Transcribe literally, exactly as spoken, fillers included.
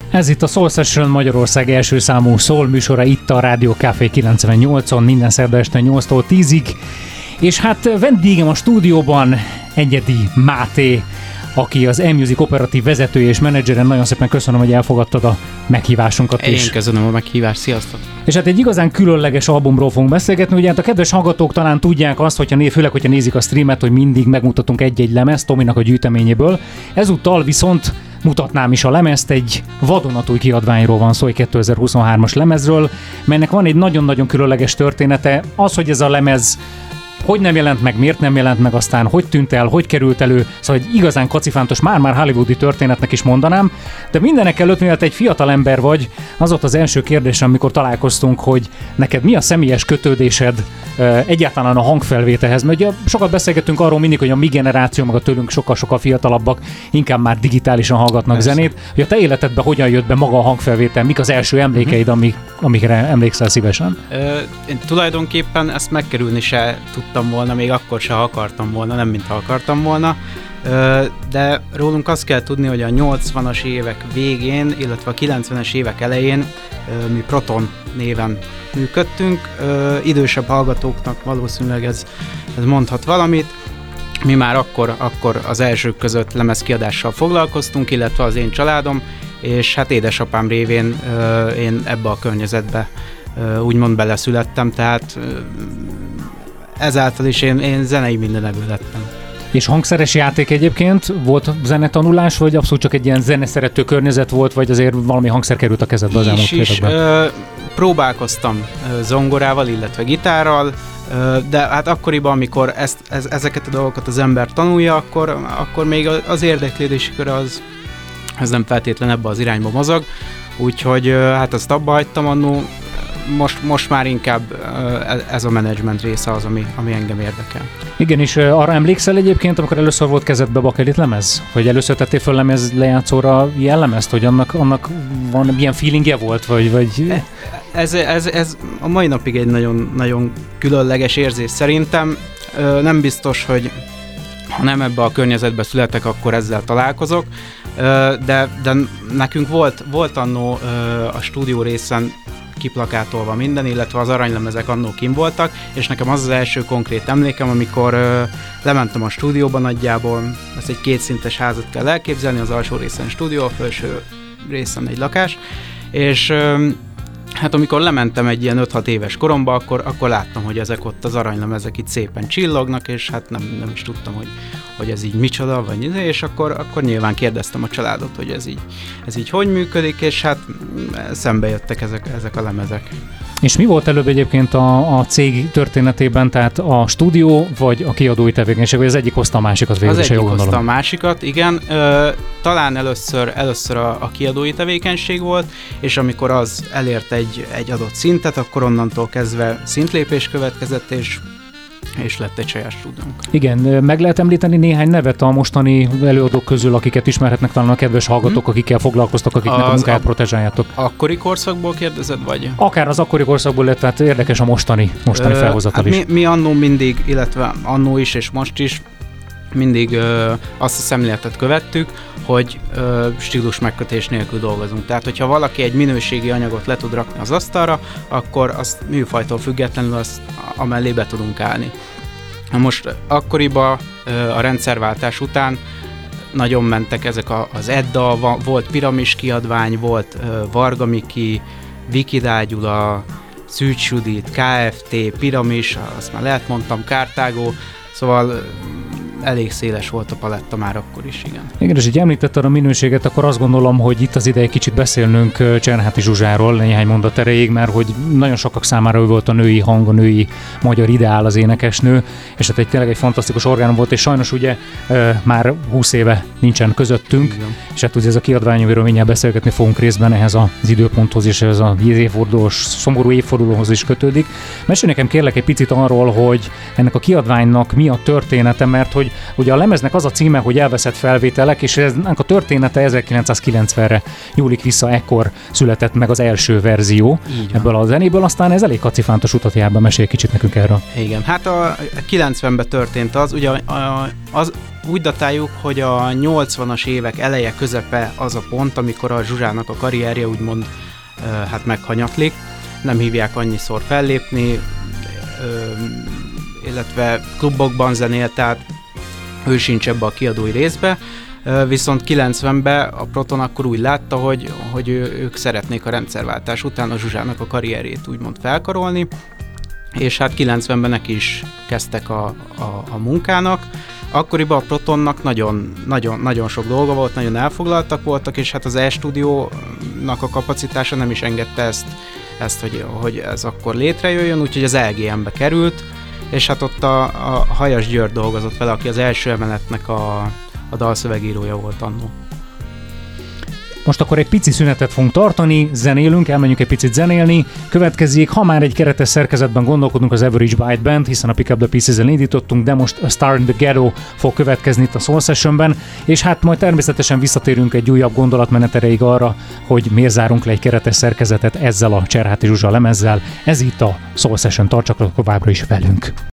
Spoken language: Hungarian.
Ez itt a Soul Session, Magyarország első számú soul műsora itt a Rádió Café kilencvennyolcon, minden szerda este nyolctól tízig. És hát vendégem a stúdióban Egyedi Máté, aki az E-Music operatív vezetője és menedzsere. Nagyon szépen köszönöm, hogy elfogadtad a meghívásunkat. Én is. Köszönöm a meghívást, sziasztok! És hát egy igazán különleges albumról fogunk beszélgetni, ugye hát a kedves hallgatók talán tudják azt, hogyha né, főleg, hogyha nézik a streamet, hogy mindig megmutatunk egy-egy lemezt Tominak a gyűjteményéből. Ezúttal viszont mutatnám is a lemezt, egy vadonatúj kiadványról van szó, egy kétezer-huszonhármas lemezről, melynek van egy nagyon-nagyon különleges története. Az, hogy ez a lemez hogy nem jelent meg, miért nem jelent meg, aztán hogy tűnt el, hogy került elő, szóval egy igazán kacifántos, már-már hollywoodi történetnek is mondanám, de mindenek előtt, mivel te egy fiatal ember vagy, az ott az első kérdés, amikor találkoztunk, hogy neked mi a személyes kötődésed egyáltalán a hangfelvételhez, mert ugye sokat beszélgetünk arról mindig, hogy a mi generáció, meg a tőlünk sokkal-sokkal fiatalabbak inkább már digitálisan hallgatnak Persze. zenét, hogy a te életedben hogyan jött be maga a hangfelvétel, mik az első emlékeid, uh-huh. amik, amikre emlékszel szívesen? Ö, én tulajdonképpen ezt megkerülni se tudtam volna, még akkor se akartam volna, nem mintha akartam volna, Ö, de rólunk azt kell tudni, hogy a nyolcvanas évek végén, illetve a kilencvenes évek elején ö, mi Proton néven működtünk. Ö, idősebb hallgatóknak valószínűleg ez, ez mondhat valamit. Mi már akkor, akkor az elsők között lemezkiadással foglalkoztunk, illetve az én családom, és hát édesapám révén ö, én ebbe a környezetbe ö, úgymond beleszülettem, tehát ö, ezáltal is én, én zenei mindenevő lettem. És hangszeres játék egyébként? Volt zenetanulás, vagy abszolút csak egy ilyen zeneszerető környezet volt, vagy azért valami hangszer került a kezedbe az elmúlt években? Ö, próbálkoztam zongorával, illetve gitárral, ö, de hát akkoriban, amikor ezt, ez, ezeket a dolgokat az ember tanulja, akkor, akkor még az érdeklődési kör az, az nem feltétlen ebbe az irányba mozog, úgyhogy hát ezt abba hagytam annó. Most, most már inkább ez a menedzsment része az, ami, ami engem érdekel. Igen, és arra emlékszel egyébként, amikor először volt kezedbe bakelit lemez? Hogy először tettél föl lemez lejátszóra ilyen lemezt? Hogy annak, annak van, milyen feelingje volt? Vagy, vagy... Ez, ez, ez a mai napig egy nagyon, nagyon különleges érzés szerintem. Nem biztos, hogy ha nem ebbe a környezetbe születek, akkor ezzel találkozok, de, de nekünk volt, volt annó a stúdió részen kiplakátolva minden, illetve az aranylemezek annó kim voltak, és nekem az az első konkrét emlékem, amikor ö, lementem a stúdióba nagyjából, ezt egy kétszintes házat kell elképzelni, az alsó részen stúdió, a felső részen egy lakás, és ö, hát amikor lementem egy ilyen öt-hat éves koromba, akkor, akkor láttam, hogy ezek ott az aranylemezek itt szépen csillognak, és hát nem, nem is tudtam, hogy, hogy ez így micsoda, vagy és akkor, akkor nyilván kérdeztem a családot, hogy ez így, ez így hogy működik, és hát szembe jöttek ezek, ezek a lemezek. És mi volt előbb egyébként a, a cég történetében, tehát a stúdió vagy a kiadói tevékenység, vagy az egyik hozta a másikat végül? Az egyik hozta a másikat, igen. Ö, talán először, először a, a kiadói tevékenység volt, és amikor az elért egy, egy adott szintet, akkor onnantól kezdve szintlépés következett, és és lett egy saját stúdiónk. Igen, meg lehet említeni néhány nevet a mostani előadók közül, akiket ismerhetnek talán a kedves hallgatók, hmm. akikkel foglalkoztok, akiknek az a munkáját protezsáljátok. Akkori korszakból kérdezed, vagy? Akár az akkori korszakból lett, tehát érdekes a mostani, mostani Ö, felhozatal hát is. Mi, mi annó mindig, illetve annó is és most is mindig ö, azt a szemléletet követtük, hogy ö, stílus megkötés nélkül dolgozunk. Tehát, hogyha valaki egy minőségi anyagot le tud rakni az asztalra, akkor azt műfajtól függetlenül azt amellé be tudunk állni. Most akkoriban ö, a rendszerváltás után nagyon mentek ezek a, az Edda, volt Piramis kiadvány, volt ö, Varga Miki, Viki Dágyula, Szűcs Judit, ká ef té, Piramis, azt már lehet mondtam, Kártágó, szóval elég széles volt a paletta már akkor is, igen. Igen, és így említetted a minőséget, akkor azt gondolom, hogy itt az ideje kicsit beszélnünk Cserháti Zsuzsáról néhány mondat erejéig, mert hogy nagyon sokak számára ő volt a női hang, a női magyar ideál, az énekesnő, és hát egy tényleg egy fantasztikus orgánum volt, és sajnos ugye e, már húsz éve nincsen közöttünk, igen. És hát ugye ez a kiadvány, amiről mindjárt beszélgetni fogunk részben, ehhez az időponthoz és ez az évfordulós, szomorú évfordulóhoz is kötődik. Mesélj nekem kérlek egy picit arról, hogy ennek a kiadványnak mi a története, mert hogy Ugye a lemeznek az a címe, hogy Elveszett felvételek, és ennek a története ezerkilencszázkilencvenre nyúlik vissza, ekkor született meg az első verzió ebből a zenéből, aztán ez elég kacifántos utat jár be, mesélj kicsit nekünk erről. Igen, hát a kilencvenben történt az, ugye az, úgy datáljuk, hogy a nyolcvanas évek eleje, közepe az a pont, amikor a Zsuzsának a karrierje úgymond hát meghanyatlik, nem hívják annyiszor fellépni, illetve klubokban zenél, tehát ő sincs ebbe a kiadói részbe, viszont kilencvenben a Proton akkor úgy látta, hogy, hogy ők szeretnék a rendszerváltás után a Zsuzsának a karrierjét úgymond felkarolni, és hát kilencvenben neki is kezdtek a, a, a munkának. Akkoriban a Protonnak nagyon, nagyon, nagyon sok dolga volt, nagyon elfoglaltak voltak, és hát az E-stúdiónak a kapacitása nem is engedte ezt, ezt hogy, hogy ez akkor létrejöjjön, úgyhogy az el gé em-be került, és hát ott a, a Hajas György dolgozott vele, aki az első emeletnek a, a dalszövegírója volt annó. Most akkor egy pici szünetet fogunk tartani, zenélünk, elmenjünk egy picit zenélni, következik, ha már egy keretes szerkezetben gondolkodunk, az Average Byte Band, hiszen a Pick Up The Pieces-el indítottunk, de most a Star in the Ghetto fog következni itt a Soul Sessionben, és hát majd természetesen visszatérünk egy újabb gondolatmenet erejéig arra, hogy miért zárunk le egy keretes szerkezetet ezzel a Cserháti Zsuzsa lemezzel. Ez itt a Soul Session, tartsak továbbra is velünk!